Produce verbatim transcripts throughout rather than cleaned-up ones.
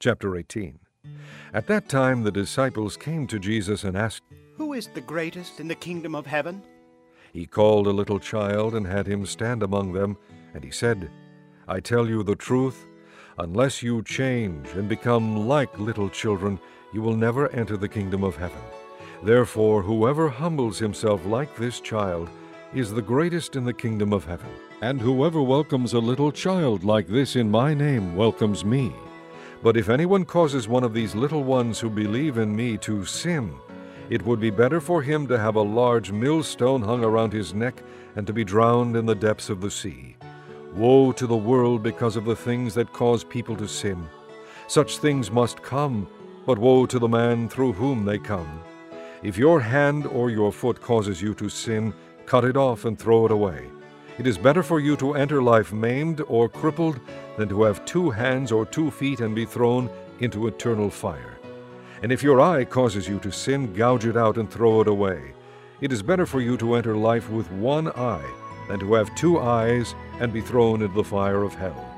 Chapter eighteen. At that time the disciples came to Jesus and asked, "Who is the greatest in the kingdom of heaven?" He called a little child and had him stand among them, and he said, I tell you the truth, unless you change and become like little children, you will never enter the kingdom of heaven. Therefore, whoever humbles himself like this child is the greatest in the kingdom of heaven. And whoever welcomes a little child like this in my name welcomes me. But if anyone causes one of these little ones who believe in me to sin, it would be better for him to have a large millstone hung around his neck and to be drowned in the depths of the sea. Woe to the world because of the things that cause people to sin. Such things must come, but woe to the man through whom they come. If your hand or your foot causes you to sin, cut it off and throw it away. It is better for you to enter life maimed or crippled than to have two hands or two feet and be thrown into eternal fire. And if your eye causes you to sin, gouge it out and throw it away. It is better for you to enter life with one eye than to have two eyes and be thrown into the fire of hell.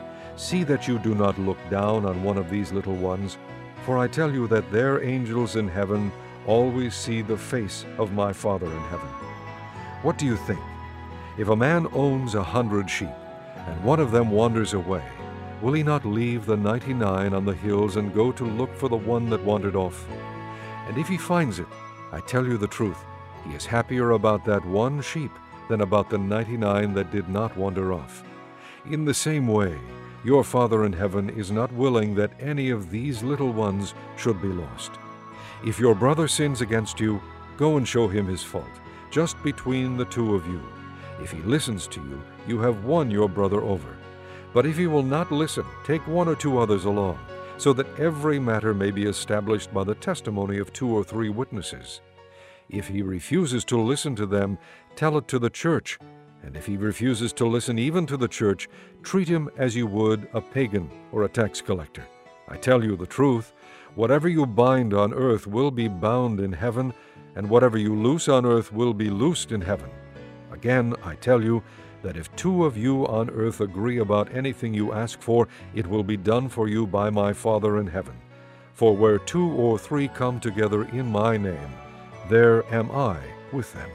See that you do not look down on one of these little ones, for I tell you that their angels in heaven always see the face of my Father in heaven. What do you think? If a man owns a hundred sheep, and one of them wanders away, will he not leave the ninety-nine on the hills and go to look for the one that wandered off? And if he finds it, I tell you the truth, he is happier about that one sheep than about the ninety-nine that did not wander off. In the same way, your Father in heaven is not willing that any of these little ones should be lost. If your brother sins against you, go and show him his fault, just between the two of you. If he listens to you, you have won your brother over. But if he will not listen, take one or two others along, so that every matter may be established by the testimony of two or three witnesses. If he refuses to listen to them, tell it to the church. And if he refuses to listen even to the church, treat him as you would a pagan or a tax collector. I tell you the truth, whatever you bind on earth will be bound in heaven, and whatever you loose on earth will be loosed in heaven. Again, I tell you that if two of you on earth agree about anything you ask for, it will be done for you by my Father in heaven. For where two or three come together in my name, there am I with them.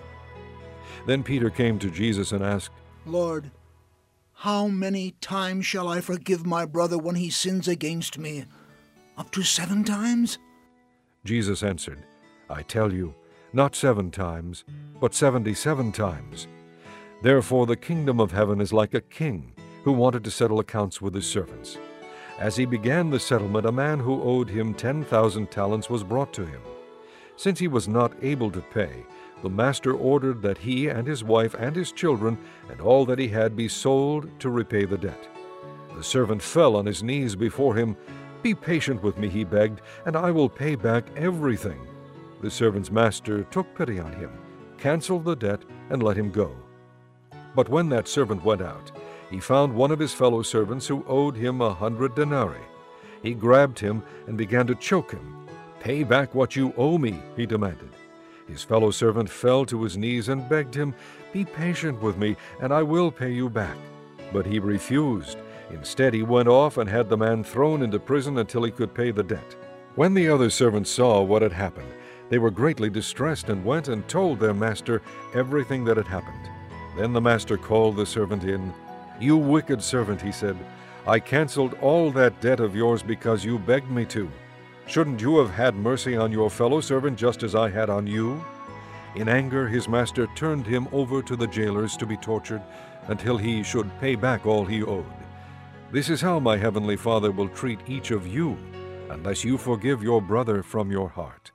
Then Peter came to Jesus and asked, Lord, how many times shall I forgive my brother when he sins against me? Up to seven times? Jesus answered, I tell you, not seven times, but seventy-seven times. Therefore the kingdom of heaven is like a king who wanted to settle accounts with his servants. As he began the settlement, a man who owed him ten thousand talents was brought to him. Since he was not able to pay, the master ordered that he and his wife and his children and all that he had be sold to repay the debt. The servant fell on his knees before him. Be patient with me, he begged, and I will pay back everything. The servant's master took pity on him, canceled the debt, and let him go. But when that servant went out, he found one of his fellow servants who owed him a hundred denarii. He grabbed him and began to choke him. Pay back what you owe me, he demanded. His fellow servant fell to his knees and begged him, Be patient with me, and I will pay you back. But he refused. Instead, he went off and had the man thrown into prison until he could pay the debt. When the other servants saw what had happened, they were greatly distressed and went and told their master everything that had happened. Then the master called the servant in. You wicked servant, he said, I canceled all that debt of yours because you begged me to. Shouldn't you have had mercy on your fellow servant just as I had on you? In anger, his master turned him over to the jailers to be tortured until he should pay back all he owed. This is how my heavenly Father will treat each of you, unless you forgive your brother from your heart.